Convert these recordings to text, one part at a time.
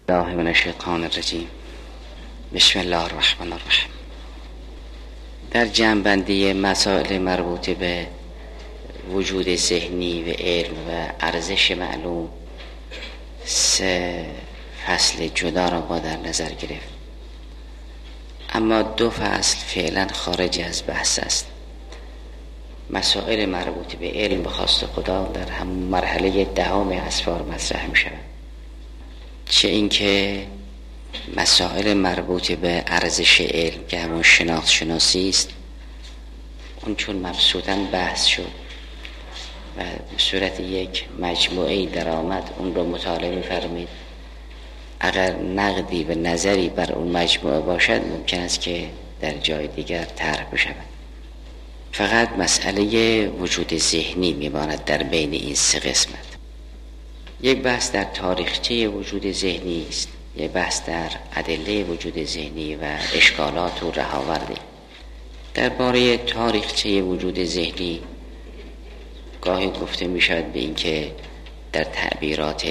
الله من الشیطان الرجیم. بسم الله الرحمن الرحیم. در جمع‌بندی مسائل مربوط به وجود ذهنی و علم و ارزش معلوم 3 فصل جدا را با در نظر گرفت، اما 2 فصل فعلا خارج از بحث است. مسائل مربوط به علم به خواست خدا در هم مرحله 10 اسفار مطرح می شود، چه اینکه مسائل مربوط به ارزش علم که همون شناختی است، اون چون مبسوطاً بحث شد و به صورت یک مجموعه در آمد، اون رو مطالعه می‌فرمایید. اگر نقدی و نظری بر اون مجموعه باشد ممکن است که در جای دیگر طرح بشود. فقط مسئله وجود ذهنی میماند در بین این 3 قسمت. یک بحث در تاریخچه وجود ذهنی است، یک بحث در ادله وجود ذهنی و اشکالات و رهاوردی. درباره تاریخچه وجود ذهنی گاهی گفته می شود به این که در تعبیرات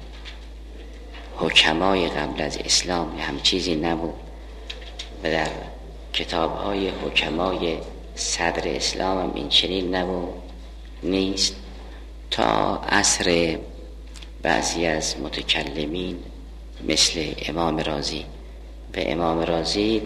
حکمای قبل از اسلام هم چیزی نبود و در کتاب‌های حکمای صدر اسلام هم این چنین نبود نیست، تا عصر بعضی از متکلمین مثل امام رازی. و امام رازی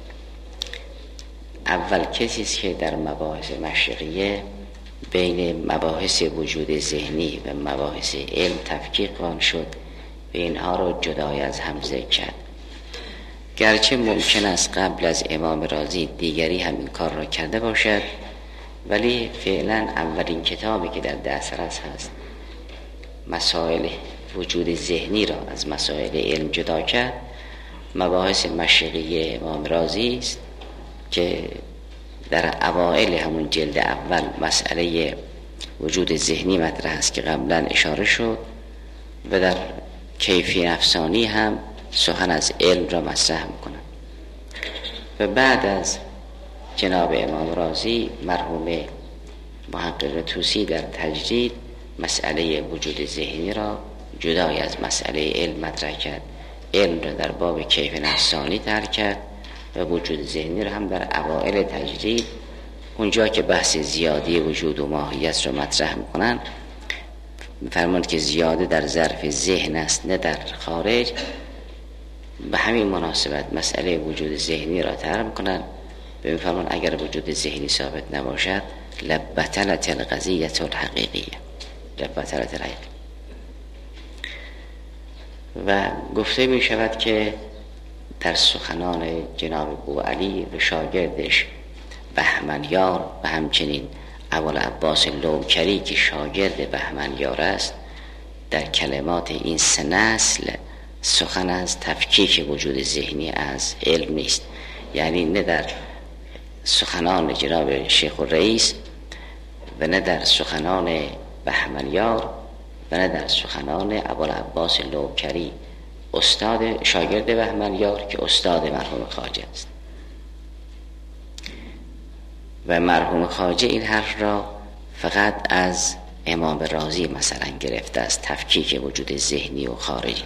اول کسی است که در مباحث مشرقیه بین مباحث وجود ذهنی و مباحث علم تفکیک آن شد و اینها را جدای از هم ذکر کرد. گرچه ممکن است قبل از امام رازی دیگری هم این کار را کرده باشد، ولی فعلا اولین کتابی که در دسترس هست مسائل وجود ذهنی را از مسائل علم جدا کرد، مباحث مشرقی امام رازی است که در اوائل همون جلد اول مسئله وجود ذهنی مطرح است که قبلا اشاره شد و در کیفی نفسانی هم سخن از علم را مطرح می‌کند. و بعد از جناب امام رازی مرحوم محقق طوسی در تجدید مسئله وجود ذهنی را جدای از مسئله علم مطرح کرد، علم را در باب کیف نفسانی ترک کرد و وجود ذهنی را هم در اوائل تجدید، اونجا که بحث زیادی وجود و ماهیت را مطرح میکنن، میفرماند که زیاده در ظرف ذهن است نه در خارج. به همین مناسبت مسئله وجود ذهنی را طرح میکنن، به میفرماند اگر وجود ذهنی ثابت نباشد لبطلت القضیة الحقیقیه، لبطلت الحقیقیه. و گفته می شود که در سخنان جناب بوعلی و شاگردش بهمنیار و همچنین ابوالعباس لوکری که شاگرد بهمنیار است، در کلمات این 3 نسل سخن از تفکیک وجود ذهنی از علم نیست. یعنی نه در سخنان جناب شیخ الرئیس و نه در سخنان بهمنیار و نه در سخنان ابوالعباس لوکری، استاد شاگرد بهمنیار که استاد مرحوم خواجه است. و مرحوم خواجه این حرف را فقط از امام رازی مثلا گرفته است، تفکیک وجود ذهنی و خارجی.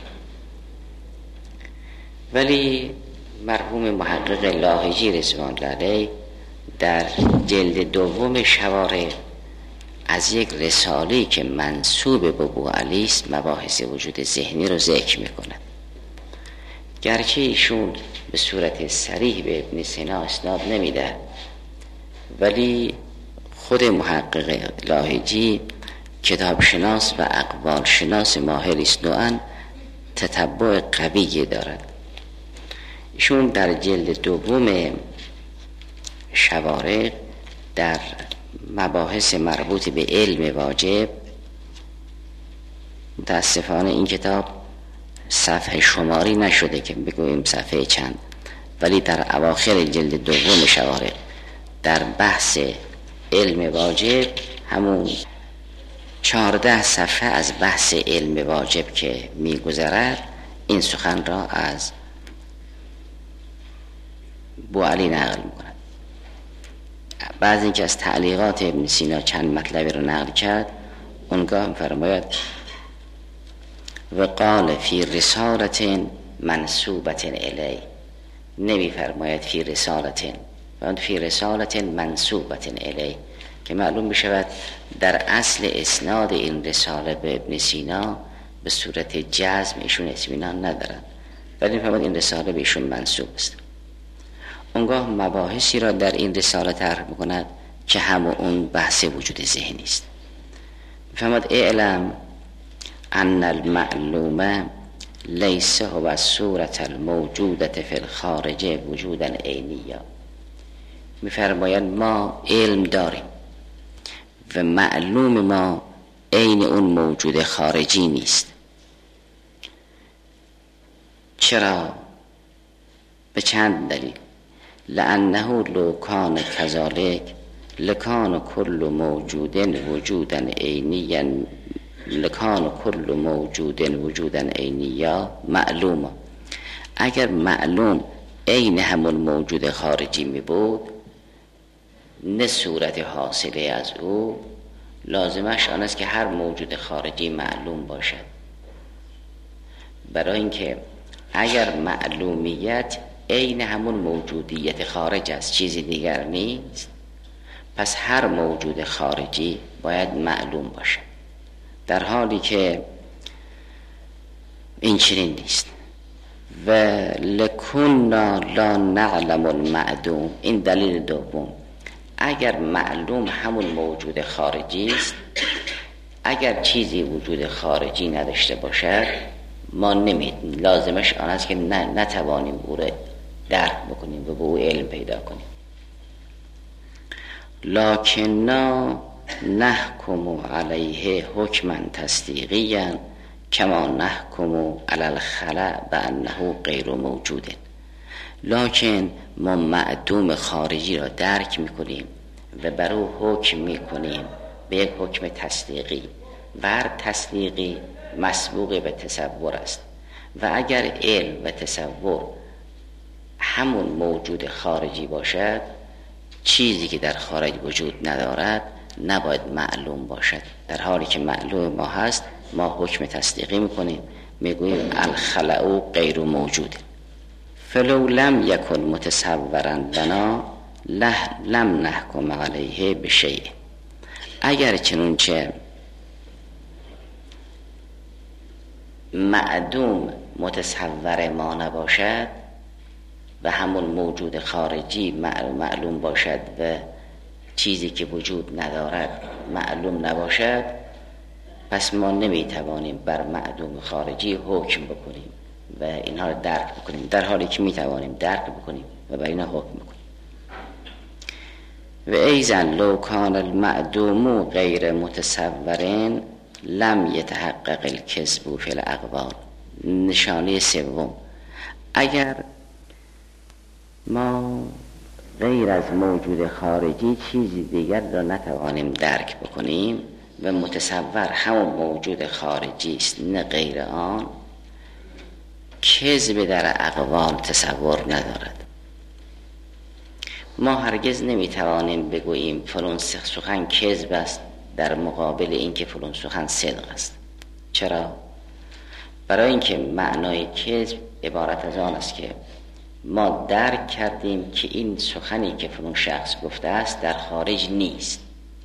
ولی مرحوم محقق لاهیجی رضوان الله علیه در جلد 2 شوارع از یک رساله که منسوب به بوعلی است مباحث وجود ذهنی رو ذکر میکنه. گرچه ایشون به صورت صریح به ابن سینا اسناد نمیده، ولی خود محقق لاهیجی کتاب شناس و اقوال شناس ماهر است، نوعاً تتبع قوی دارد. ایشون در جلد 2 شوارع در مباحث مربوط به علم واجب، متاسفانه این کتاب صفحه شماری نشده که بگوییم صفحه چند، ولی در اواخر جلد 2 شوارع در بحث علم واجب همون 14 صفحه از بحث علم واجب که میگذرد این سخن را از بوعلی نقل میکند. بعد اینکه از تعلیقات ابن سینا چند مطلبی رو نقل کرد، اونگاه فرماید و قال فی رسالة منسوبة الی، نمی فرماید فی رسالة، و فی رسالة منسوبة الی، که معلوم بشود در اصل اسناد این رساله به ابن سینا به صورت جزم ایشون اطمینان ندارد، ولی می‌فرماید این رساله به ایشون منسوب است. اونگاه مباحثی را در این رساله طرح می‌کند که هم اون بحث وجود ذهنی است. می‌فرماید اعلم ان المعلومه لیس هو الصورة الموجودة فی الخارج وجودا عینیا. می‌فرماید ما علم داریم و معلوم ما عین اون موجود خارجی نیست. چرا؟ به چند دلیل. لانه لو کان کذالک لکان کل موجود وجودا عینیا، لکان کل موجود وجودا عینیا معلومه. اگر معلوم عین همون موجود خارجی می بود، نه صورت حاصله از او، لازمش آن است که هر موجود خارجی معلوم باشد. برای اینکه اگر معلومیت عین همون موجودیت خارج است، چیزی دیگر نیست، پس هر موجود خارجی باید معلوم باشد، در حالی که این چنین نیست. و لکننا لا نعلم المعدوم، این دلیل دوم. اگر معلوم همون موجود خارجی است، اگر چیزی وجود خارجی نداشته باشد، ما لازمش آن است که نتوانیم او را درک بکنیم و به او علم پیدا کنیم. لکننا نحکم علیه حکما تصدیقیا کما نحکم علی الخلأ بانه غیر موجود. لکن ما معدوم خارجی را درک میکنیم و بر او حکم میکنیم به یک حکم تصدیقی، و هر تصدیقی مسبوق به تصور است. و اگر علم و تصور همون موجود خارجی باشد، چیزی که در خارج وجود ندارد نباید معلوم باشد. در حالی که معلوم ما هست، ما حکم تصدیقی میکنیم، میگوییم الخلأ غیر موجود. فلو لم یکن متصورا لنا لم نحکم علیه بشیء. اگر چنونچه معدوم متصور ما نباشد و همون موجود خارجی معلوم باشد و چیزی که وجود ندارد معلوم نباشد، پس ما نمیتوانیم بر معدوم خارجی حکم بکنیم و اینها رو درک بکنیم، در حالی که میتوانیم درک بکنیم و بر اینها حکم بکنیم. و ایضا لو کان المعدوم غیر متصورن لم یتحقق الکذب فی الاقوال. نشانه سوم، اگر ما غیر از موجود خارجی چیزی دیگر را نتوانیم درک بکنیم و متصور همون موجود خارجی است نه غیر آن، کذب در اقوال تصور ندارد. ما هرگز نمیتوانیم بگوییم فلان سخن کذب است در مقابل اینکه فلان سخن صدق است. چرا؟ برای اینکه معنای کذب عبارت از آن است که ما درک کردیم که این سخنی که فلان شخص گفته است در خارج نیست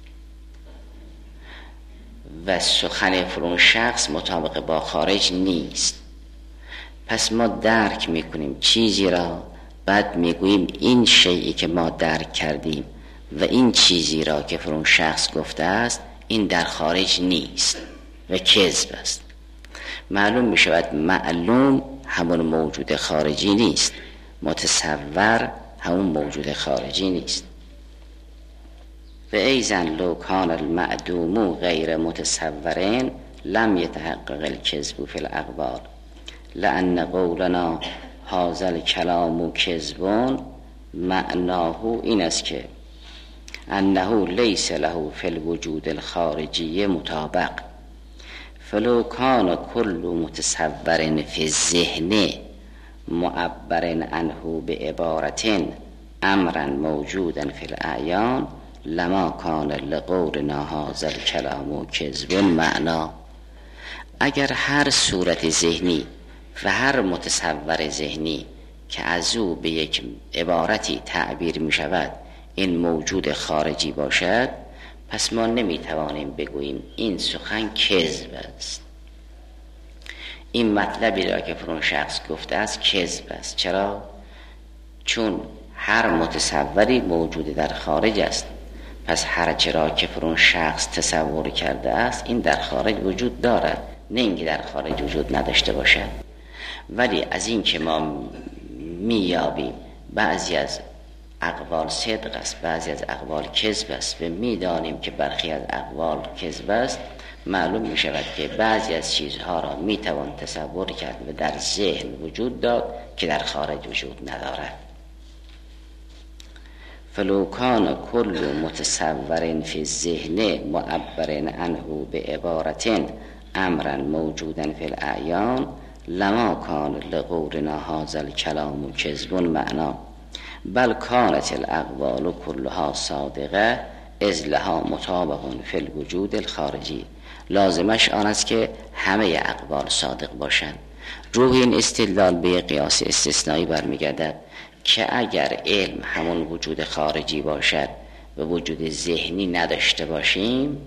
و سخن فلان شخص مطابق با خارج نیست، پس ما درک میکنیم چیزی را، بعد میگوییم این شیئی که ما درک کردیم و این چیزی را که فلان شخص گفته است این در خارج نیست و کذب است. معلوم میشود معلوم همون موجود خارجی نیست، متصور همون موجود خارجی نیست. و ایضا لو کان المعدوم غیر متصورین لم یتحقق الکذب فی الاقوال لان قولنا هذا الکلام کذب معناه این است که انه لیس له فی الوجود الخارجی مطابق. فلو کان کل متصور فی الذهن معبر عنه بعبارة امرا موجودا فی الاعیان لما کان لقولنا هذا الکلام کذب معنا. اگر هر صورت ذهنی و هر متصور ذهنی که از او به یک عبارتی تعبیر می شود این موجود خارجی باشد، پس ما نمی توانیم بگوییم این سخن کذب است، این مطلبی را که فرون شخص گفته است کذب است. چرا؟ چون هر متصوری موجود در خارج است، پس هر چرا که فرون شخص تصور کرده است این در خارج وجود دارد، نه اینکه در خارج وجود نداشته باشد. ولی از این که ما میابیم بعضی از اقوال صدق است، بعضی از اقوال کذب است و میدانیم که برخی از اقوال کذب است، معلوم می شود که بعضی از چیزها را می توان تصور کرد و در ذهن وجود داد که در خارج وجود ندارد. فلو کان کل متصور فی الذهن معبر عنه به عبارت امرا موجودا فی الاعیان لما کان لقولنا هذا الکلام کذب معنا بل کانت الاقوال کلها صادقه اذ لها مطابق فی الوجود الخارجی. لازمش آن است که همه اقوال صادق باشند. روح این استدلال به قیاس استثنایی برمیگردد که اگر علم همون وجود خارجی باشد و وجود ذهنی نداشته باشیم،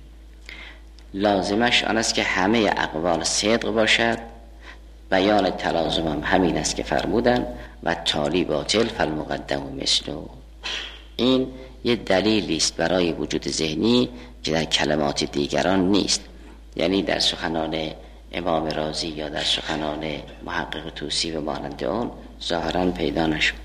لازمش آن است که همه اقوال صدق باشد. بیان تلازم هم همین است که فرمودن و تالی باطل فالمقدم مثلو. این یه دلیلی است برای وجود ذهنی که در کلمات دیگران نیست، یعنی در سخنان امام رازی یا در سخنان محقق طوسی و مانند آن ظاهرا پیدا نشد.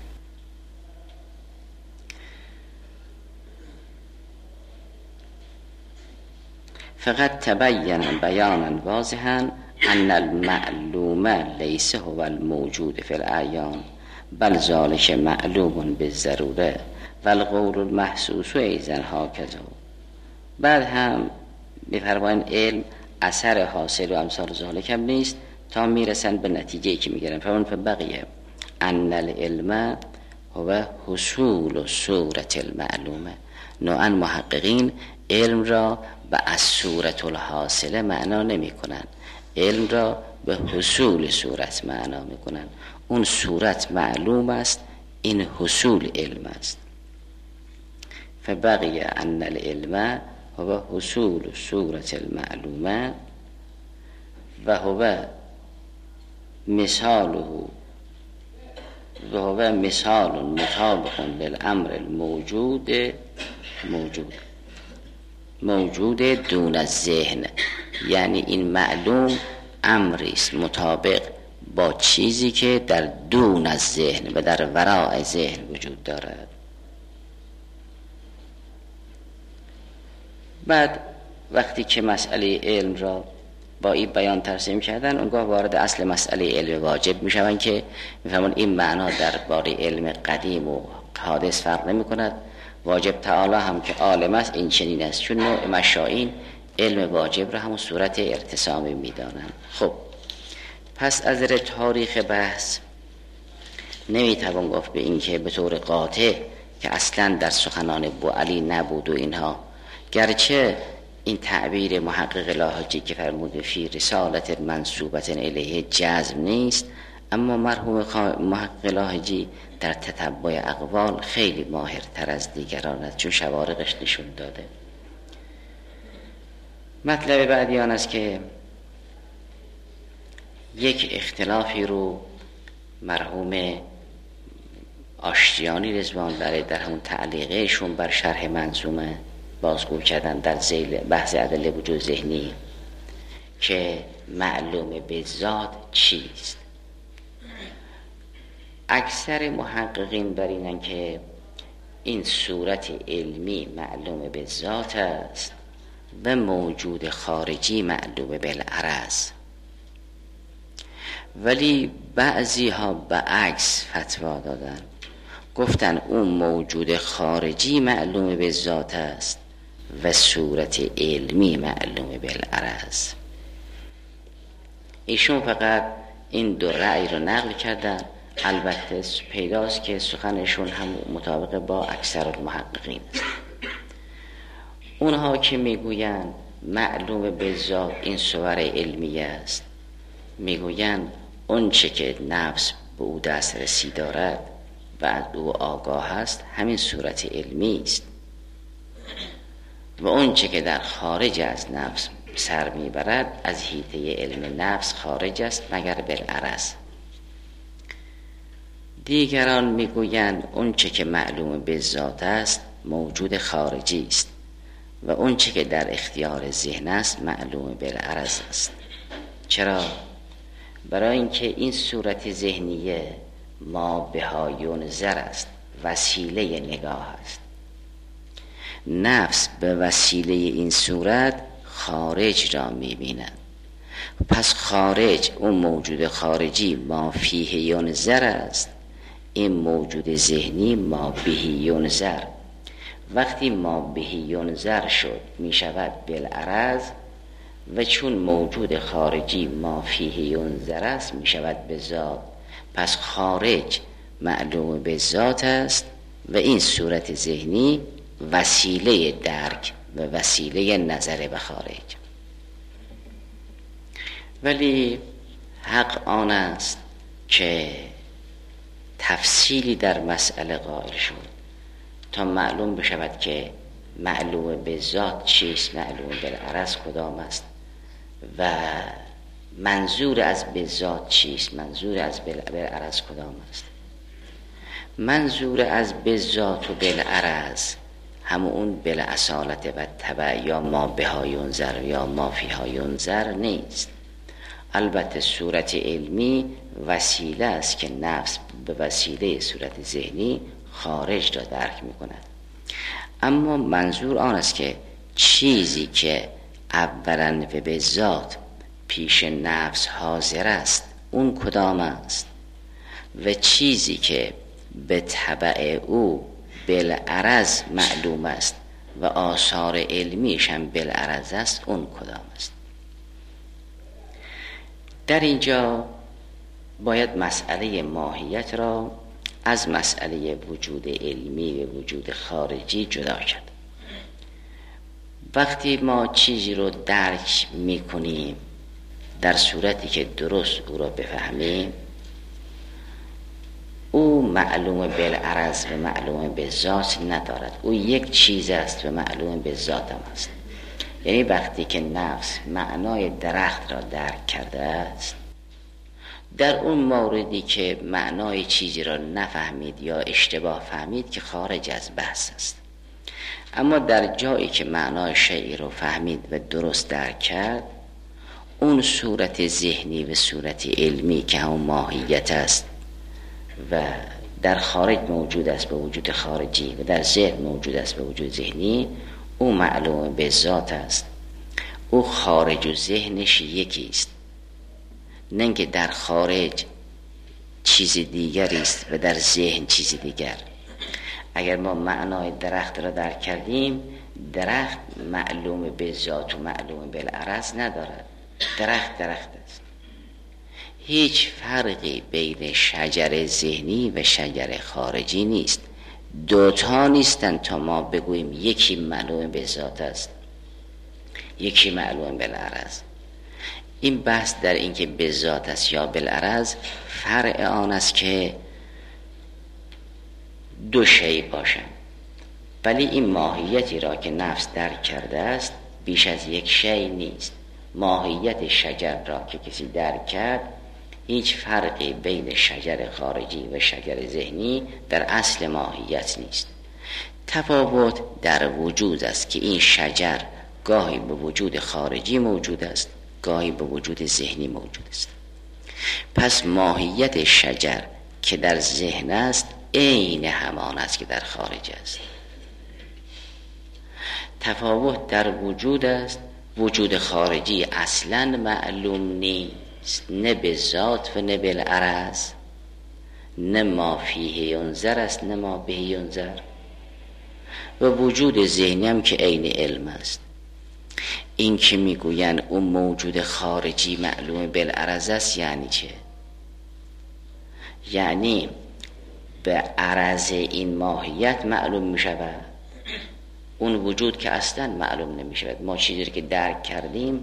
فقط تبین بیانا واضحا ان المعلوم لیس هو الموجود فی الاعیان بل ذلک معلوم بالضروره والقول المحسوس ایضا هکذا. بعد هم می‌فرمایند علم اثر حاصل و امثال ذالک هم نیست تا میرسن به نتیجه‌ای که میگیرن. فرمان فبقیه ان العلم هو حصول صورت المعلومه. نوعا محققین علم را به از صورت الحاصله معنا نمی کنن، علم را به حصول صورت معنا می کنن. اون صورت معلوم است، این حصول علم است. فبقیه ان العلم هو حصول صورت المعلومه و هو مثاله و هو مثال مطابق للامر الموجود موجود دون الذهن. یعنی این معلوم امری است مطابق با چیزی که در دون از ذهن و در وراء ذهن وجود دارد. بعد وقتی که مسئله علم را با این بیان ترسیم کردن، اونگاه وارد اصل مسئله علم واجب می شوند که میفهمون این معنا در باره علم قدیم و حادث فرق نمی کند. واجب تعالی هم که عالم است این چنین است، چون نوع مشائین علم واجب را همون صورت ارتسامی می دانند. خب پس از تاریخ بحث نمی توان گفت به این که به طور قاطع که اصلا در سخنان بوعلی نبود و اینها، گرچه این تعبیر محقق لاحجی که فرموده فی رسالت منسوبت الیه جزم نیست، اما مرحوم محقق لاحجی در تتبع اقوال خیلی ماهرتر از دیگران است، چون شوارقش نشون داده. مطلب بعدی آن است که یک اختلافی رو مرحوم آشتیانی رضوان الله در همون تعلیقهشون بر شرح منظومه بازگو کردن در ذیل بحث ادله وجود ذهنی که معلوم به ذات چیست. اکثر محققین بر اینن که این صورت علمی معلوم به ذات است و موجود خارجی معلوم بالعرض، ولی بعضی ها به عکس فتوا دادن، گفتن اون موجود خارجی معلوم به ذات است و صورت علمی معلوم بالعرض. ایشون فقط این دو رأی رو نقل کردن. البته پیداست که سخنشون هم مطابق با اکثر المحققین است. اونها که میگویند معلوم به ذات این صور علمی است، میگویند اون چه که نفس به او دسترسی دارد و از او آگاه است همین صورت علمی است، و اون چه که در خارج از نفس سر میبرد از حیطه علم نفس خارج است مگر بالعرض. دیگران میگویند اون چه که معلوم به ذات است موجود خارجی است و اون چه که در اختیار ذهن است معلوم بالعرض است. چرا؟ برای اینکه این صورت ذهنیه ما بها ینظر است، وسیله نگاه است. نفس به وسیله این صورت خارج را می‌بیند. پس خارج، اون موجود خارجی ما فیه ینظر است، این موجود ذهنی ما بهی ینظر. وقتی ما بهی ینظر شد می شود بالعرض، و چون موجود خارجی ما فیه ینظر است می شود به ذات. پس خارج معلوم به ذات است و این صورت ذهنی وسیله درک و وسیله نظر به خارج. ولی حق آن است که تفصیلی در مسئله قائل شد تا معلوم بشود که معلوم به ذات چیست، معلوم بالعرض کدام است و منظور از به ذات چیست، منظور از بالعرض کدام است. منظور از به ذات و بالعرض همون بالاصالت و تبع یا ما بها ینظر یا ما فیها ینظر نیست. البته صورت علمی وسیله است که نفس به وسیله صورت ذهنی خارج را درک می کند، اما منظور آن است که چیزی که اولا به ذات پیش نفس حاضر است اون کدام است و چیزی که به تبع او بالعرض معلوم است و آثار علمیش هم بالعرض است اون کدام است. در اینجا باید مسئله ماهیت را از مسئله وجود علمی و وجود خارجی جدا کرد. وقتی ما چیزی رو درک میکنیم در صورتی که درست او را بفهمیم، او معلوم بالعرض و معلوم به ذات ندارد، او یک چیز است و معلوم به ذات هم است. یعنی وقتی که نفس معنای درخت را درک کرده است، در اون موردی که معنای چیزی را نفهمید یا اشتباه فهمید که خارج از بحث است، اما در جایی که معنای شیئی رو فهمید و درست درک کرد، اون صورت ذهنی و صورت علمی که هم ماهیت است و در خارج موجود است به وجود خارجی و در ذهن موجود است به وجود ذهنی، او معلوم به ذات است. او خارج و ذهنش یکی است، نه اینکه در خارج چیز دیگری است و در ذهن چیز دیگر. اگر ما معنای درخت را درک کردیم، درخت معلوم به ذات و معلوم بالعرض ندارد. درخت است. هیچ فرقی بین شجر ذهنی و شجر خارجی نیست. دوتا نیستن تا ما بگوییم یکی معلوم به ذات است یکی معلوم بالعرض. این بحث در این که به ذات است یا بالعرض فرع آن است که دو شی باشند، ولی این ماهیتی را که نفس درک کرده است بیش از یک شی نیست. ماهیت شجر را که کسی درک کرد، هیچ فرقی بین شجر خارجی و شجر ذهنی در اصل ماهیت نیست. تفاوت در وجود است که این شجر گاهی به وجود خارجی موجود است، گاهی به وجود ذهنی موجود است. پس ماهیت شجر که در ذهن است عین همان است که در خارج است. تفاوت در وجود است. وجود خارجی اصلا معلوم نیست، نه به ذات و نه بالعرض، نه ما فیه ینظر است نه ما به ینظر. و وجود ذهنی هم که عین علم است. این که میگوین اون موجود خارجی معلوم بالعرض است یعنی چه؟ یعنی به عرض این ماهیت معلوم می شود اون وجود که اصلا معلوم نمی شود. ما چیزی که درک کردیم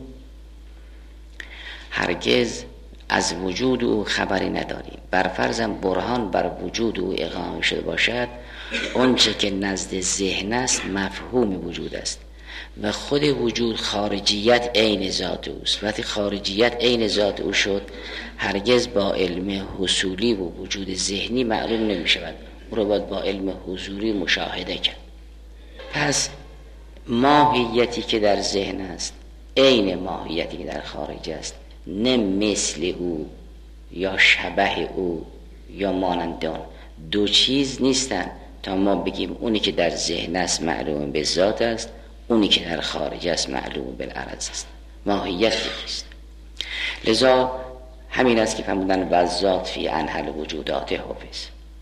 هرگز از وجود او خبری نداریم. بر فرضم برهان بر وجود او اقامه شده باشد، اونچه که نزد ذهن است مفهوم وجود است و خود وجود خارجیت عین ذات اوست. وقتی خارجیت عین ذات او شد، هرگز با علم حصولی و وجود ذهنی معلوم نمی شود، او را باید با علم حضوری مشاهده کرد. پس ماهیتی که در ذهن است عین ماهیتی که در خارج است، نه مثل او یا شبه او یا مانند آن. دو چیز نیستن تا ما بگیم اونی که در ذهن است معلوم به ذات است، اونی که در خارج است معلوم بالعرض است. ماهیت یکیست. لذا همین است که فرمودن و ذات فی انحل وجودات حافظ.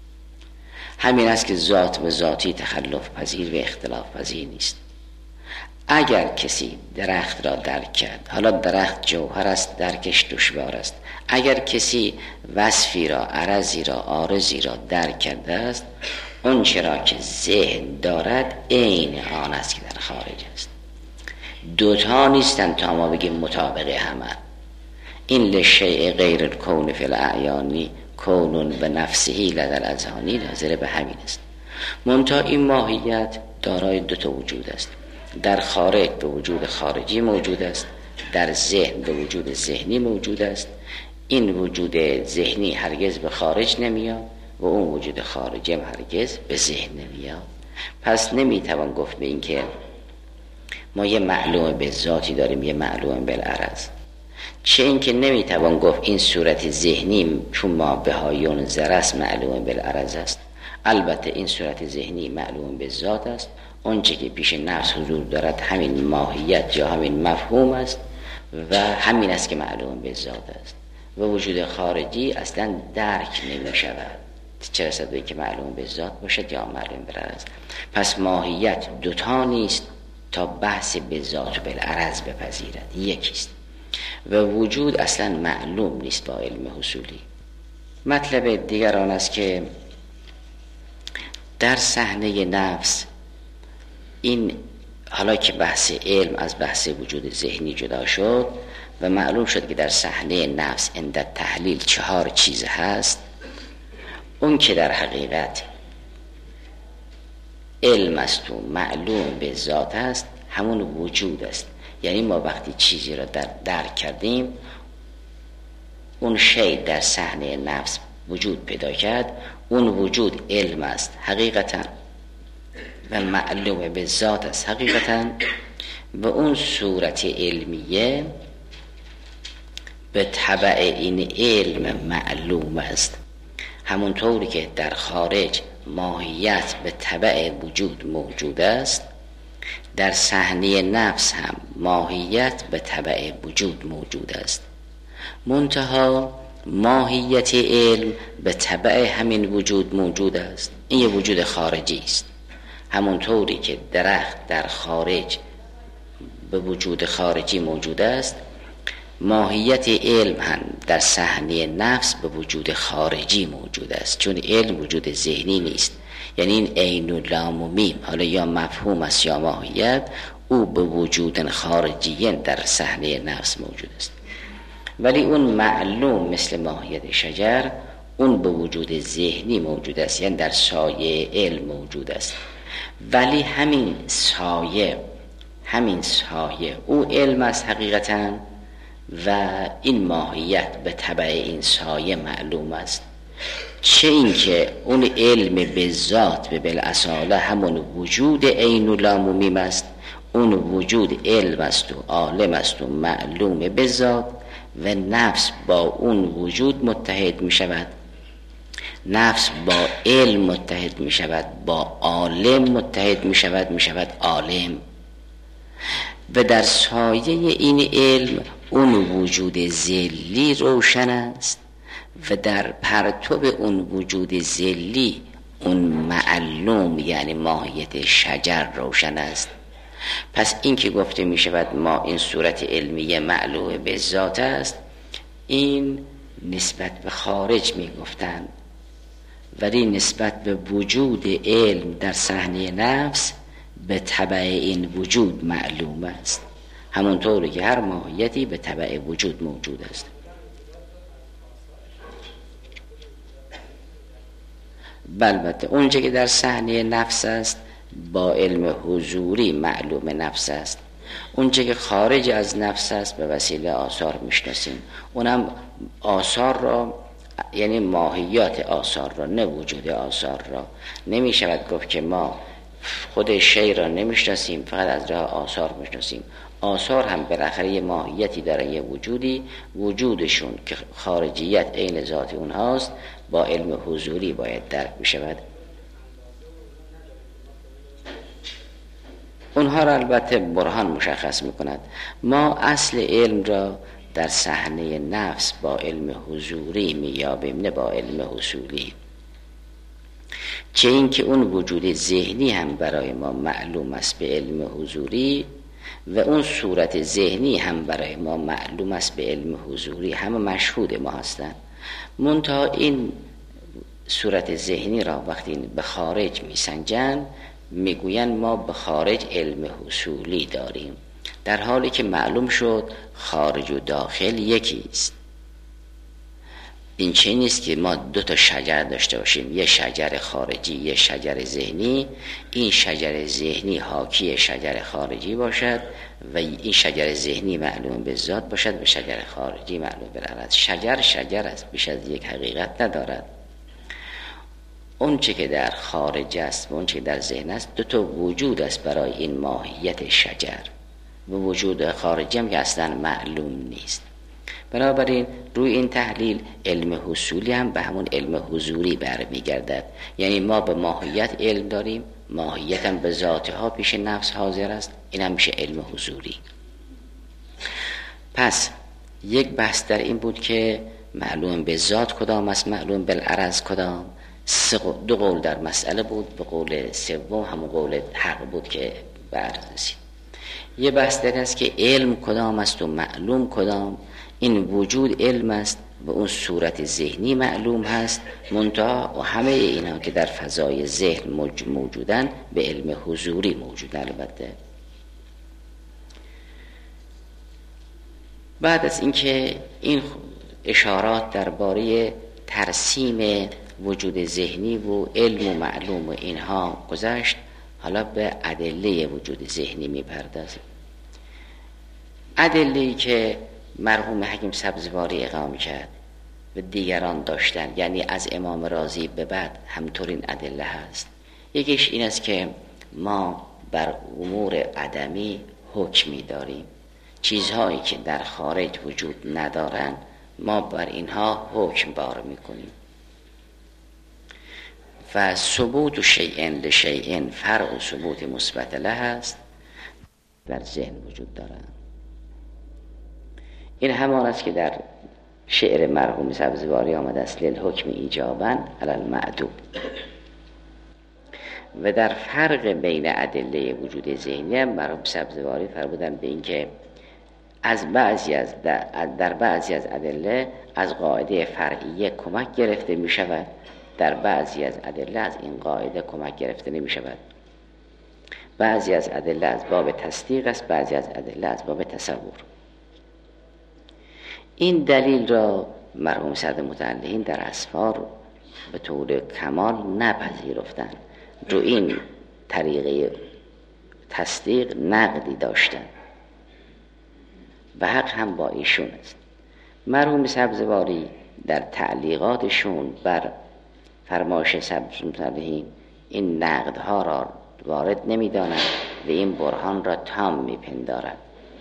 همین است که ذات و ذاتی تخلف پذیر و اختلاف پذیر نیست. اگر کسی درخت را درک کرد، حالا درخت جوهر است، درکش دشوار است. اگر کسی وصفی را، عرضی را، عارضی را درک کرده است، اون چرا که ذهن دارد عین آن است که در خارج است. دوتا نیستن تا ما بگیم مطابق همه. این لشیء غیر الکون فی الاعیانی کون به نفسهی لدى الاذهانی، ناظر به همین است. منتها این ماهیت دارای دوتا وجود است. در خارج به وجود خارجی موجود است، در ذهن به وجود ذهنی موجود است. این وجود ذهنی هرگز به خارج نمیاد و اون وجود خارجی هم هرگز به ذهن نمیاد. پس نمیتوان گفت به این که ما یه معلوم به ذاتی داریم، یه معلوم بالعرض. چه این که نمیتوان گفت این صورت ذهنی چون ما بهایون ذرس معلوم بالعرض است. البته این صورت ذهنی معلوم به ذات است. اونچه که پیش نفس حضور دارد همین ماهیت یا همین مفهوم است و همین است که معلوم به ذات است و وجود خارجی اصلا درک نمی شود، چه رسد به که معلوم به ذات باشد یا معلوم بالعرض. پس ماهیت دوتا نیست تا بحث به ذات و بالعرض بپذیرد، یکیست و وجود اصلا معلوم نیست با علم حصولی. مطلب دیگر آن است که در صحنه نفس این، حالا که بحث علم از بحث وجود ذهنی جدا شد و معلوم شد که در صحنه نفس عند تحلیل 4 چیز هست، اون که در حقیقت علم است و معلوم به ذات است همون وجود است. یعنی ما وقتی چیزی را درک کردیم، اون شی در صحنه نفس وجود پیدا کرد، اون وجود علم است حقیقتا و معلوم به ذات است حقیقتا و اون صورت علمیه به تبع این علم معلوم است. همونطوری که در خارج ماهیت به تبع وجود موجود است، در صحنه نفس هم ماهیت به تبع وجود موجود است. منتها ماهیت علم به تبع همین وجود موجود است. این یه وجود خارجی است. همونطوری که درخت در خارج به وجود خارجی موجود است، ماهیت علم هم در صحنه نفس به وجود خارجی موجود است، چون علم وجود ذهنی نیست. یعنی این عین و لام و میم، حالا یا مفهوم است یا ماهیت، او به وجود خارجی در صحنه نفس موجود است. ولی اون معلوم مثل ماهیت شجر، اون به وجود ذهنی موجود است، یعنی در سایه علم موجود است. ولی همین سایه او علم است حقیقتا و این ماهیت به تبع این سایه معلوم است. چه این که اون علم به ذات به بالاصاله همون وجود عین و لام و میم است، اون وجود علم است و عالم است و معلوم به ذات و نفس با اون وجود متحد می شود، نفس با علم متحد می شود، با عالم متحد می شود عالم و در سایه این علم اون وجود ذلی روشن است و در پرتو اون وجود ذلی اون معلوم یعنی ماهیت شجر روشن است. پس این که گفته می شود ما این صورت علمیه معلوم به ذات است، این نسبت به خارج می گفتند، ولی نسبت به وجود علم در صحنه نفس به تبع این وجود معلوم است، همونطوری که هر ماهیتی به تبع وجود موجود است. البته اونچه که در صحنه نفس است با علم حضوری معلوم نفس است، اونچه که خارج از نفس است به وسیله آثار میشناسیم. اونم آثار را، یعنی ماهیات آثار را، نه وجود آثار را. نمی شود گفت که ما خود شی را نمیشناسیم، فقط از راه آثار میشناسیم. آثار هم بالاخره یه ماهیتی داره، یه وجودی، وجودشون که خارجیت عین ذات اونهاست با علم حضوری باید درک بشود. اونها را البته برهان مشخص میکند. ما اصل علم را در صحنه نفس با علم حضوری میابیم، نه با علم حصولی. چه این که اون وجود ذهنی هم برای ما معلوم است به علم حضوری و اون صورت ذهنی هم برای ما معلوم است به علم حضوری، همه مشهود ما هستند. منتها این صورت ذهنی را وقتی به خارج میسنجن میگوین ما به خارج علم حصولی داریم، در حالی که معلوم شد خارج و داخل یکی است. این چه نیست که ما دو تا شجر داشته باشیم، یه شجر خارجی یه شجر ذهنی، این شجر ذهنی حاکی شجر خارجی باشد و این شجر ذهنی معلوم به ذات باشد و شجر خارجی معلوم به العرض. شجر است، بیش از یک حقیقت ندارد. اون چه که در خارج است و اون چه که در ذهن است دو تا وجود است برای این ماهیت شجر، و وجود خارجی هم که اصلا معلوم نیست. بنابراین روی این تحلیل علم حصولی هم به همون علم حضوری برمیگردد. یعنی ما به ماهیت علم داریم، ماهیت هم به ذاتها پیش نفس حاضر است، این هم میشه علم حضوری. پس یک بحث در این بود که معلوم به ذات کدام است، معلوم بالعرض کدام. دو قول در مسئله بود، به قول سوم همون قول حق بود که بررسید. یه بحث در این است که علم کدام است و معلوم کدام. این وجود علم است و اون صورت ذهنی معلوم هست، منتها و همه اینا که در فضای ذهن موجودن به علم حضوری موجودن. البته بعد از اینکه این اشارات درباره ترسیم وجود ذهنی و علم و معلوم و اینها گذشت، حالا به ادله وجود ذهنی میپردازیم. ادله‌ای که مرحوم حکیم سبزواری اقامه کرد و دیگران داشتن، یعنی از امام رازی به بعد همطور این ادله هست. یکیش این است که ما بر امور عدمی حکمی داریم، چیزهایی که در خارج وجود ندارن ما بر اینها حکم بار میکنیم. و ثبوت شیء لشیء فرع ثبوت مثبت له است، در ذهن وجود دارند. این همان است که در شعر مرحوم سبزواری آمده است للحکم ایجابا علی المعدوم. و در فرق بین ادله وجود ذهنی مرحوم سبزواری فرمودند به این که در بعضی از ادله از قاعده فرعیه کمک گرفته می شود، در بعضی از ادله از این قاعده کمک گرفته نمی شود. بعضی از ادله از باب تصدیق است، بعضی از ادله از باب تصور. این دلیل را مرحوم سعد متعلقین در اسفار به طور کمال نپذیرفتند، رو این طریقه تصدیق نقدی داشتند و حق هم با ایشون است. مرحوم سبزواری در تعلیقاتشون بر فرمایش سعد متعلقین این نقدها را وارد نمی‌دانند و این برهان را تام می‌پندارند،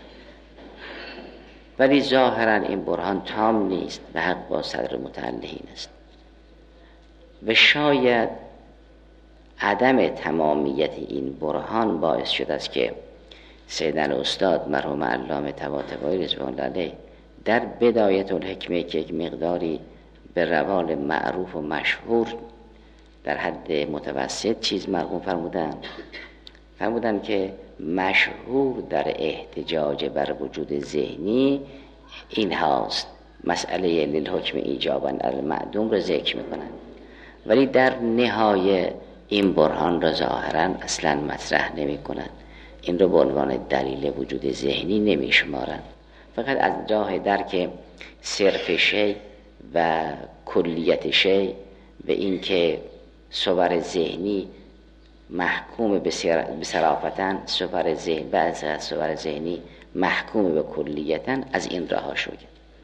ولی ظاهرا این برهان تام نیست و حق با صدر متعلقین است. و شاید عدم تمامیت این برهان باعث شده است که سیدن استاد مرحوم علامه طباطبایی رضوان الله علیه در بدایت الحکمه که یک مقداری به روال معروف و مشهور در حد متوسط چیز مرحوم فرمودن که مشهور در احتجاج بر وجود ذهنی این هاست، مسئله للحکم ایجابا علی المعدوم رو ذکر میکنن، ولی در نهایه این برهان را ظاهرا اصلا مطرح نمی کنند، این را به عنوان دلیل وجود ذهنی نمی شمارند، فقط از راه درک صرف شی و کلیت شی و اینکه صور ذهنی محکوم به صرافتن، صور ذهنی محکوم به کلیتن، از این راه شد.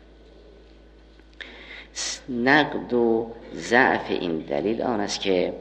نقد و ضعف این دلیل آن است که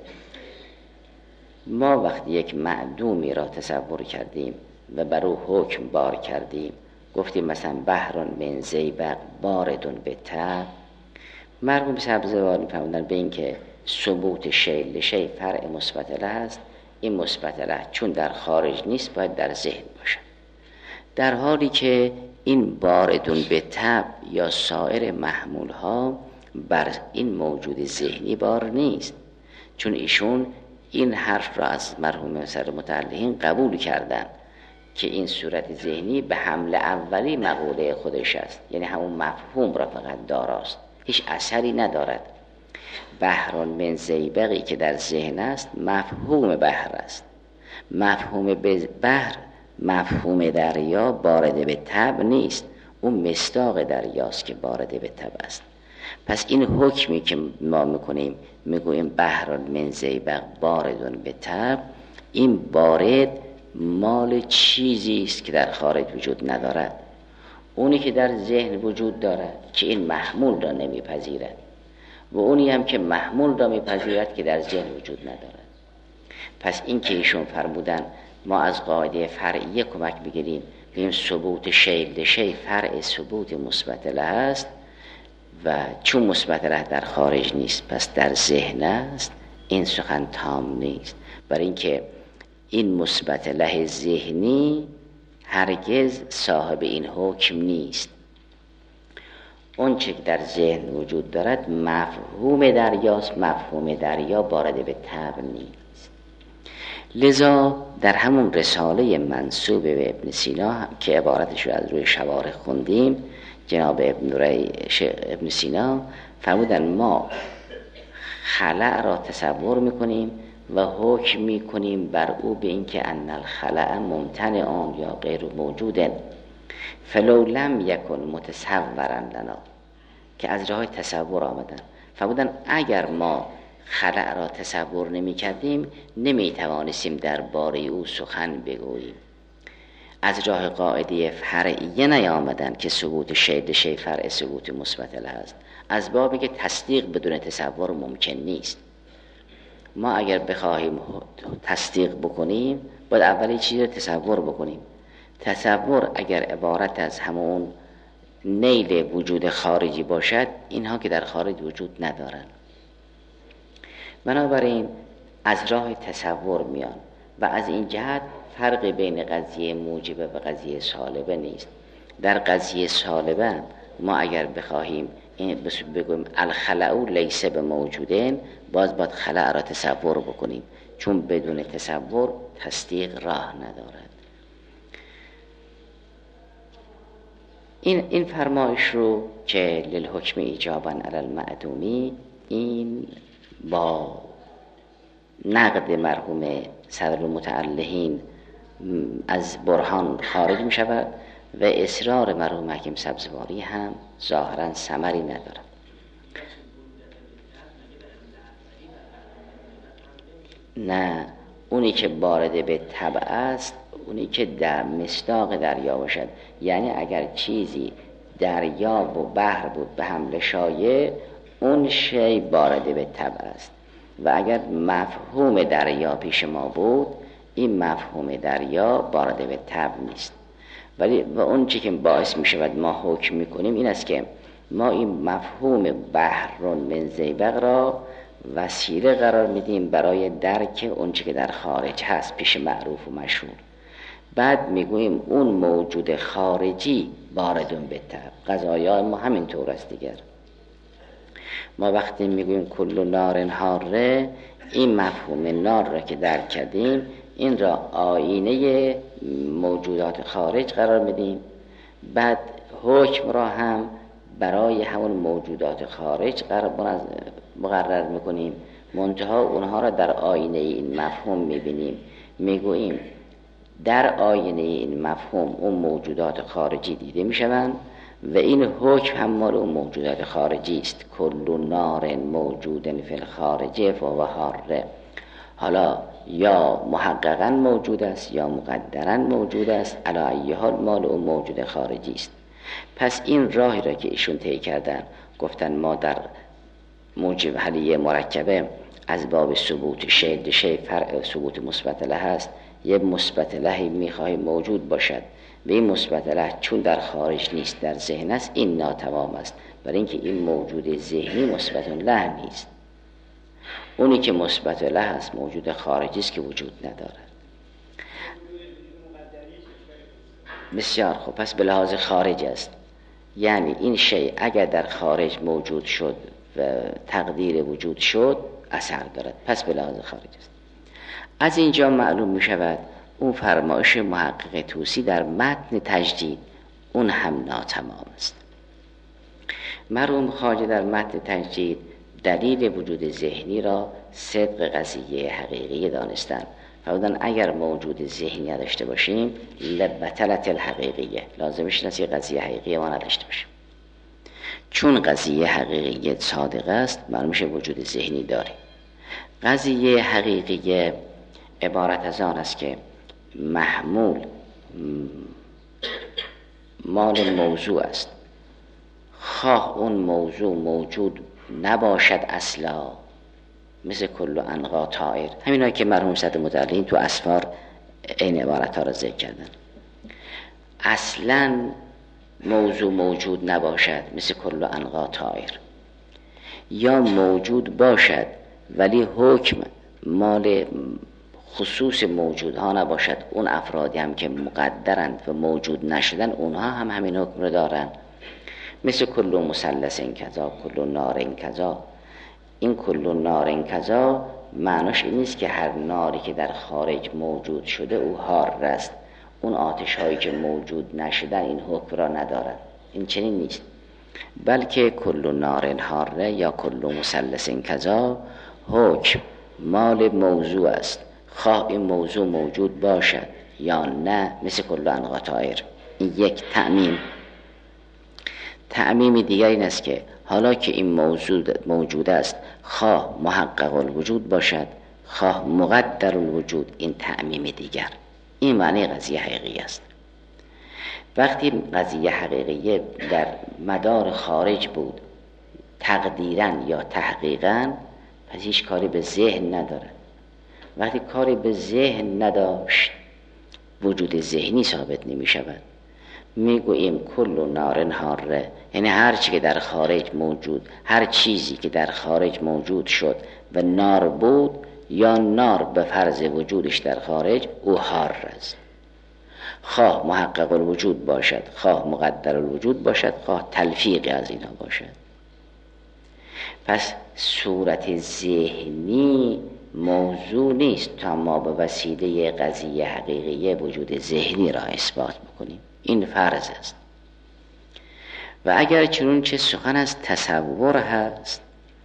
ما وقتی یک معدومی را تصور کردیم و بر او حکم بار کردیم، گفتیم مثلا بحر من زیبق باردون به تب، مرحوم سبزوار می‌فرمودن به این که ثبوت شی لشی فرع مثبت له است، این مثبت له چون در خارج نیست باید در ذهن باشد، در حالی که این باردون به تب یا سایر محمول ها بر این موجود ذهنی بار نیست، چون ایشون این حرف را از مرحوم سر متعلقین قبول کردن که این صورت ذهنی به حمل اولی مقوله خودش است، یعنی همون مفهوم را فقط داراست، هیچ اثری ندارد. بحر من زیبقی که در ذهن است مفهوم بحر است، مفهوم بحر مفهوم دریا بارده به تب نیست، اون مصداق دریاست که بارده به تب است. پس این حکمی که ما میگوییم بحر من زیبق باردون به تب، این بارد مال چیزی است که در خارج وجود ندارد، اونی که در ذهن وجود دارد که این محمول را نمیپذیرد و اونی هم که محمول را میپذیرد که در ذهن وجود ندارد. پس این که ایشون فرمودن ما از قاعده فرعیه کمک بگیریم، بگیم ثبوت شی لشی فرع ثبوت مثبت له است و چون مثبت له در خارج نیست پس در ذهن است، این سخن تام نیست، برای اینکه این مثبت له ذهنی هرگز صاحب این حکم نیست. اون چه که در ذهن وجود دارد مفهوم دریاست، مفهوم دریا بارده به طبع نیست. لذا در همون رساله منسوب به ابن سینا که عبارتش رو از روی شوارح خوندیم، جناب ابن سینا فرمودن ما خلأ را تصور میکنیم و حکم میکنیم بر او به اینکه ان الخلأ ممتنع یا غیر موجود، فلو لم یکن متصورا لنا، که از راه تصور آمدن. فرمودن اگر ما خلأ را تصور نمی کردیم نمی توانستیم در باره او سخن بگوییم. از راه قاعده فرعیه نیامدن که ثبوت شی فرع ثبوت مثبت له است، از بابی که تصدیق بدون تصور ممکن نیست. ما اگر بخواهیم تصدیق بکنیم باید اولی چیز رو تصور بکنیم. تصور اگر عبارت از همون نیل وجود خارجی باشد، اینها که در خارج وجود ندارند، بنابراین از راه تصور میان و از این جهت فرق بین قضیه موجبه و قضیه سالبه نیست. در قضیه سالبه ما اگر بخواهیم بگویم الخلأ لیس بموجودین، باید خلأ را تصور بکنیم، چون بدون تصور تصدیق راه ندارد. این فرمایش رو که للحکم ایجابا علی المعدومی، این با نقد مرحوم صدر المتعلهین از برهان خارج می شود و اصرار مرحوم حکیم سبزواری هم ظاهرا ثمری ندارد. نه، اونی که بارده به طبع است، اونی که در مصداق دریا باشد، یعنی اگر چیزی دریا و بحر بود به حمل شایع، اون شی بارده به طبع است. و اگر مفهوم دریا پیش ما بود، این مفهوم دریا بارده به طبع نیست. ولی و اون چی که باعث می شود ما حکم می کنیم این است که ما این مفهوم بحر من زیبق را وسیله قرار میدیم برای درک اون چی که در خارج هست پیش معروف و مشهور. بعد میگوییم اون موجود خارجی باردون به طبع. قضایا ما همینطور است دیگر. ما وقتی میگوییم کل نار حاره، این مفهوم نار را که درک کردیم، این را آینه موجودات خارج قرار میدیم. بعد حکم را هم برای همون موجودات خارج مقرر میکنیم منتها اونها را در آینه این مفهوم میبینیم، میگوییم در آینه این مفهوم اون موجودات خارجی دیده میشوند و این حکم هم مال اون موجودات خارجی است. کل نار موجود فی الخارج فهو حاره. حالا یا محققا موجود است یا مقدرا موجود است، علی ای حال مال اون موجود خارجی است. پس این راهی را که ایشون طی کردن، گفتن ما در موجب حلیه مرکبه از باب ثبوت شی فرع ثبوت مثبت له است، یه مثبت لهی میخواهی موجود باشد و این مثبت له چون در خارج نیست در ذهن است، این ناتمام است، برای اینکه این موجود ذهنی مثبت له نیست. اونی که مثبت له است موجود خارجی است که وجود ندارد. بسیار خوب، پس به لحاظ خارج است، یعنی این شی اگر در خارج موجود شد و تقدیر وجود شد اثر دارد، پس به لحاظ خارج است. از اینجا معلوم می شود اون فرمایش محقق طوسی در متن تجدید اون هم ناتمام است. مرحوم خواجه در متن تجدید دلیل وجود ذهنی را صدق قضیه حقیقی دانستند. فرمودن اگر موجود ذهنی نداشته باشیم لبطلت الحقیقیه، لازمش نیست قضیه حقیقی ما نداشته باشیم. چون قضیه حقیقی صادق است معلوم میشه وجود ذهنی داره. قضیه حقیقی عبارت از آن است که محمول مال موضوع است، خواه اون موضوع موجود نباشد اصلا، مثل کل انقا طائر، همینا که مرحوم صدر متعلیم تو اسفار این عبارت ها را ذکر کردن. اصلا موضوع موجود نباشد مثل کل انقا طائر، یا موجود باشد ولی حکم مال خصوص موجودها نباشد، اون افرادی هم که مقدرند و موجود نشدن اونها هم همین حکم رو دارن، مثل کل مثلث کذا کل نار کذا. این کل نار کذا معناش این نیست که هر ناری که در خارج موجود شده او حار است، اون آتش هایی که موجود نشدن این حکم را ندارد، این چنین نیست، بلکه کل نار حاره یا کل مثلث کذا حکم مال موضوع است، خواه این موضوع موجود باشد یا نه، مثل کل انقا طائر. این یک تعمیم دیگر این است که حالا که این موجود است خواه محقق الوجود باشد خواه مقدر الوجود، این تعمیم دیگر، این معنی قضیه حقیقی است. وقتی قضیه حقیقی در مدار خارج بود تقدیراً یا تحقیقاً، پس هیچ کاری به ذهن نداره. وقتی کاری به ذهن نداشت وجود ذهنی ثابت نمی شود. میگوییم کل نار حاره، یعنی هر چی که در خارج موجود، هر چیزی که در خارج موجود شد و نار بود یا نار به فرض وجودش در خارج او حار است، خواه محقق الوجود باشد خواه مقدر الوجود باشد خواه تلفیق از اینا باشد. پس صورت ذهنی موضوع نیست تا ما به وسیله قضیه حقیقی وجود ذهنی را اثبات بکنیم، این فرض است. و اگر چنانچه سخن از تصور هست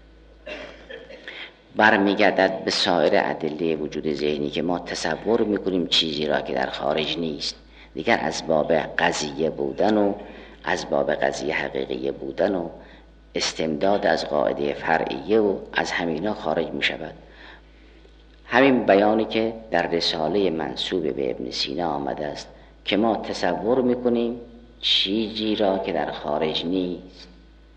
برمیگردد به سایر ادله وجود ذهنی که ما تصور میکنیم چیزی را که در خارج نیست، دیگر از باب قضیه بودن و از باب قضیه حقیقی بودن و استمداد از قاعده فرعیه و از همینا خارج می شود. همین بیانی که در رساله منسوب به ابن سینا آمده است که ما تصور میکنیم چیزی را که در خارج نیست.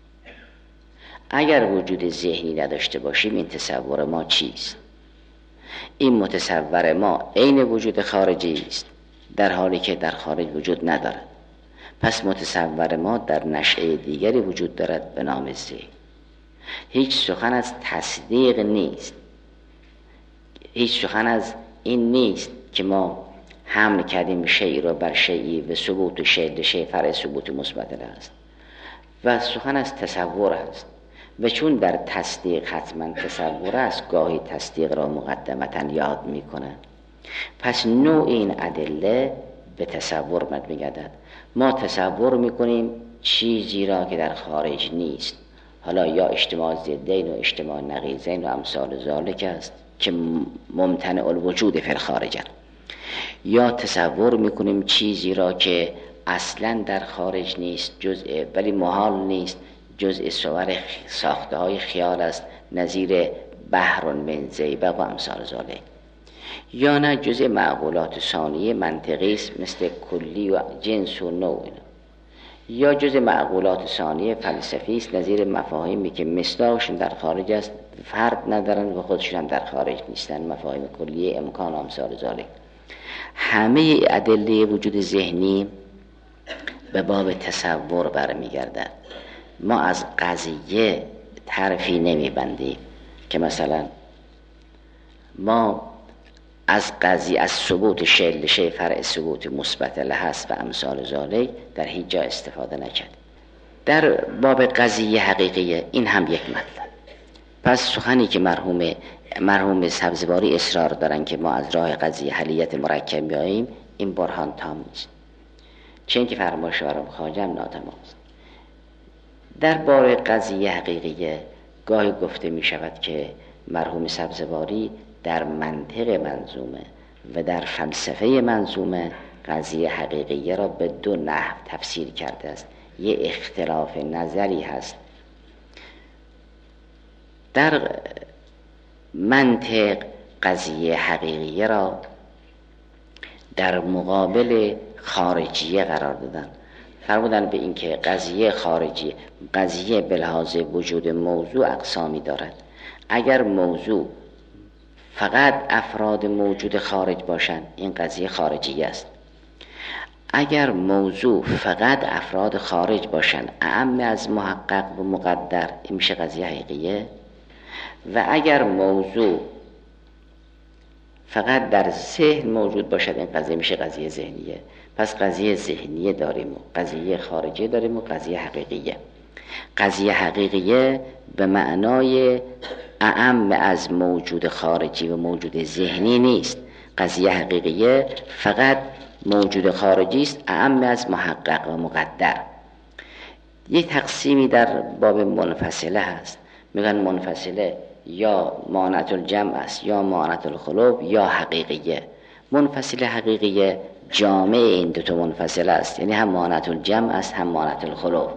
اگر وجود ذهنی نداشته باشیم این تصور ما چیست؟ این متصور ما عین وجود خارجی است در حالی که در خارج وجود ندارد. پس متصور ما در نشأه دیگری وجود دارد به نام ذهن. هیچ سخن از تصدیق نیست، هیچ سخن از این نیست که ما حمل کردیم شیء را بر شیء و ثبوت شیء فرع ثبوت مثبت است، و سخن از تصور است. و چون در تصدیق حتما تصور است گاهی تصدیق را مقدمتا یاد می کنند، پس نوع این ادله به تصور میگردد. ما تصور میکنیم چیزی را که در خارج نیست، حالا یا اجتماع ضدین و اجتماع نقیضین و امثال ذالک است که ممتنع الوجود فی الخارج، یا تصور میکنیم چیزی را که اصلا در خارج نیست، جزء ولی محال نیست، جزء صور ساخته های خیال است، نظیر بحر من زیبق و امثال ذالک، یا نه جزء معقولات ثانیه منطقی است مثل کلی و جنس و نوع، یا جزء معقولات ثانیه فلسفی است نظیر مفاهیمی که مصداقشون در خارج است، فرد ندارن و خودشون هم در خارج نیستن، مفاهیم کلیه امکان و امثال ذالک. همه ادله وجود ذهنی به باب تصور برمیگردد. ما از قضیه طرفی نمیبندیم که مثلا ما از قضیه، از ثبوت شی فرع ثبوت مثبت له است و امثال ذالک در هیچ جا استفاده نکرد. در باب قضیه حقیقیه این هم یک مطلب. پس سخنی که مرحوم سبزواری اصرار دارن که ما از راه قضیه حلیت مرکب بیاییم، این برهان تام نیست، چون که فرمایش مرحوم خواجه هم ناتمام است. در باب قضیه حقیقیه گاهی گفته می شود که مرحوم سبزواری در منطق منظومه و در فلسفه منظومه قضیه حقیقیه را به دو نحو تفسیر کرده است. یه اختلاف نظری هست در منطق، قضیه حقیقیه را در مقابل خارجیه قرار دادن، فرمودن به این که قضیه خارجی، قضیه به لحاظ وجود موضوع اقسامی دارد. اگر موضوع فقط افراد موجود خارج باشند این قضیه خارجی است. اگر موضوع فقط افراد خارج باشند اعم از محقق و مقدر این میشه قضیه حقیقیه. و اگر موضوع فقط در ذهن موجود باشد این قضیه میشه قضیه ذهنیه. پس قضیه ذهنیه داریم و قضیه خارجی داریم و قضیه حقیقیه. قضیه حقیقیه به معنای اعم از موجود خارجی و موجود ذهنی نیست. قضیه حقیقیه فقط موجود خارجی است اعم از محقق و مقدر. یک تقسیمی در باب منفصله هست، میگن منفصله یا مانعة الجمع است یا مانعة الخلوف یا حقیقیه. منفصله حقیقیه جامع این دو تا منفصله است، یعنی هم مانعة الجمع است هم مانعة الخلوف.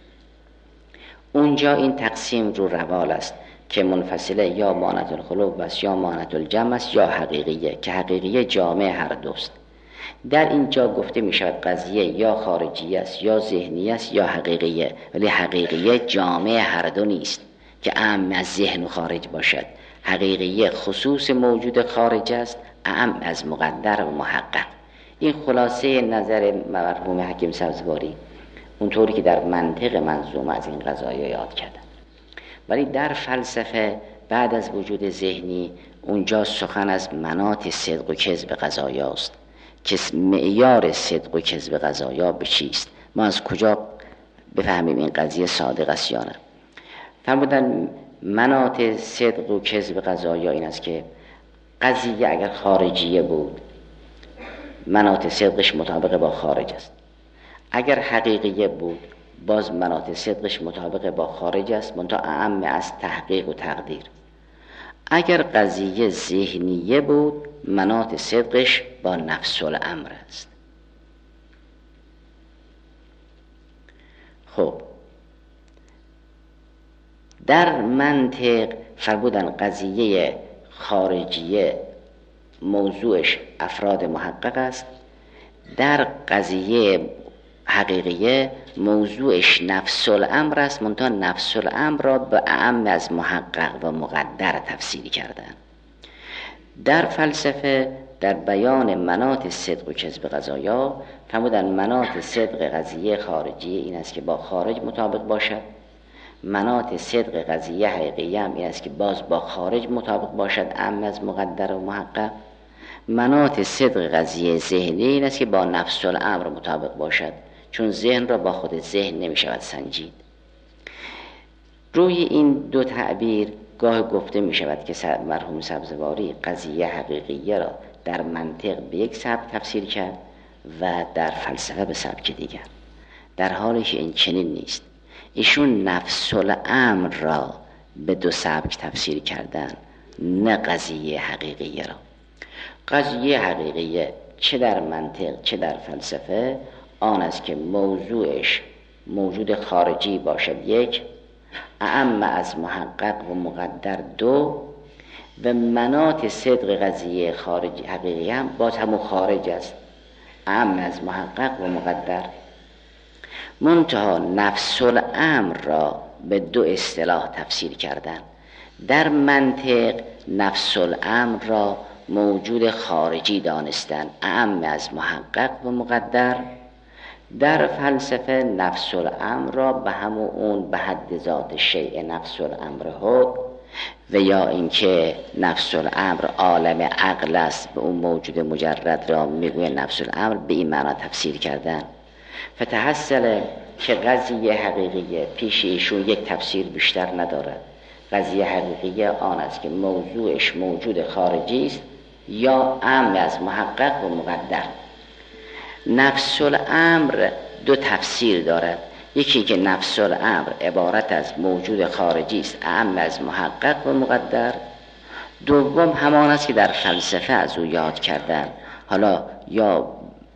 اونجا این تقسیم رو روال است که منفصله یا مانعة الخلوف است یا مانعة الجمع است یا حقیقیه، که حقیقیه جامع هر دوست. در اینجا گفته می شود قضیه یا خارجی است یا ذهنی است یا حقیقیه، ولی حقیقیه جامع هر دو نیست که اعم از ذهن و خارج باشد. حقیقیه خصوص موجود خارج است اعم از مقدر و محقق. این خلاصه نظر مرحوم حکیم سبزواری اونطوری که در منطق منظوم از این قضایا یاد کردن. ولی در فلسفه بعد از وجود ذهنی اونجا سخن از مناط صدق و کذب قضایاست که معیار صدق و کذب قضایا به چیست، ما از کجا بفهمیم این قضیه صادق است یا نه. فرمودن مناط صدق و کذب قضایا این است که قضیه اگر خارجیه بود مناط صدقش مطابق با خارج است، اگر حقیقیه بود باز مناط صدقش مطابق با خارج است منتها اعم از تحقیق و تقدیر. اگر قضیه ذهنیه بود مناط صدقش با نفس الامر است. خب در منطق فرمودن قضیه خارجیه موضوعش افراد محقق است، در قضیه حقیقیه موضوعش نفس الامر است منتها نفس الامر را به اعم از محقق و مقدر تفسیر کردن. در فلسفه در بیان مناط صدق و کذب قضایا فرمودن مناط صدق قضیه خارجیه این است که با خارج مطابق باشد، مناط صدق قضیه حقیقیه هم این است که باز با خارج مطابق باشد اعم از مقدر و محقق. مناط صدق قضیه ذهنی این است که با نفس الامر مطابق باشد، چون ذهن را با خود ذهن نمی شود سنجید. روی این دو تعبیر گاه گفته می شود که مرحوم سبزواری قضیه حقیقیه را در منطق به یک سبک تفسیر کرد و در فلسفه به سبک دیگر، در حالی که این چنین نیست. ایشون نفس الامر را به دو سبک تفسیر کردن، نه قضیه حقیقیه را. قضیه حقیقیه چه در منطق چه در فلسفه آن است که موضوعش موجود خارجی باشد، یک، اعم از محقق و مقدر، دو، و مناط صدق قضیه خارجی حقیقی هم باز همون خارج است، اعم از محقق و مقدر. منتها نفس الامر را به دو اصطلاح تفسیر کردن. در منطق نفس الامر را موجود خارجی دانستن، اعم از محقق و مقدر. در فلسفه نفس الامر را به همون اون به حد ذات شیء نفس الامر حد، و یا اینکه نفس الامر عالم عقل است، به اون موجود مجرد را میگوی نفس الامر، به این معنا تفسیر کردن. فتحصل که قضیه حقیقیه پیش ایشون یک تفسیر بیشتر ندارد. قضیه حقیقیه آن است که موضوعش موجود خارجی است یا اعم از محقق و مقدر. نفس الامر دو تفسیر دارد، یکی که نفس الامر عبارت از موجود خارجی است اعم از محقق و مقدر، دوم همان است که در فلسفه از او یاد کردن، حالا یا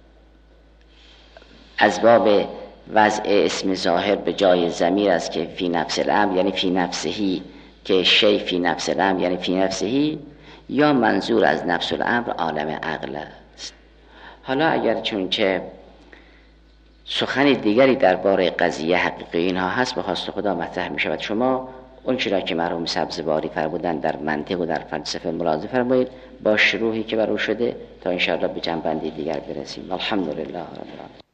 از باب وضع اسم ظاهر به جای ضمیر است که فی نفس الامر یعنی فی نفسهی، که شی فی نفس الامر یعنی فی نفسهی، یا منظور از نفس الامر عالم عقل است. حالا اگر چونچه سخن دیگری درباره قضیه حقیقی اینها هست به خواست خدا مطرح می شود. شما اون چرا که مرحوم سبزواری فرمودن در منطق و در فلسفه ملاحظه فرمایید با شروحی که برو شده تا انشاءالله به جنبندی دیگر برسیم. الحمدلله رب العالمین.